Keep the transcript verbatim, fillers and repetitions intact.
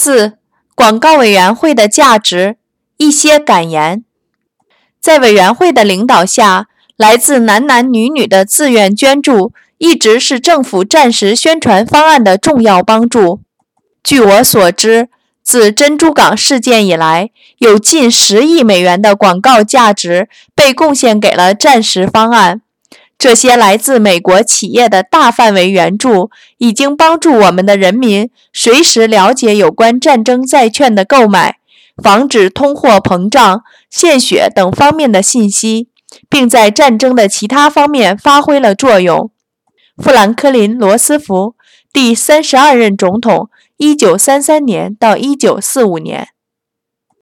四、广告委员会的价值，一些感言。在委员会的领导下，来自男男女女的自愿捐助一直是政府战时宣传方案的重要帮助。据我所知，自珍珠港事件以来，有近十亿美元的广告价值被贡献给了战时方案。这些来自美国企业的大范围援助，已经帮助我们的人民随时了解有关战争债券的购买、防止通货膨胀、献血等方面的信息，并在战争的其他方面发挥了作用。富兰克林·罗斯福，第三十二任总统，一九三三年到一九四五年。